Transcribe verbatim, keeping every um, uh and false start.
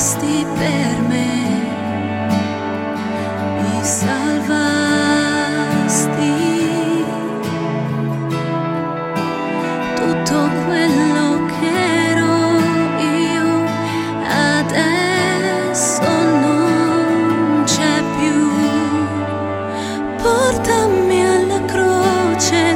moresti per me, mi salvasti. Tutto quello che ero io adesso non c'è più. Portami alla croce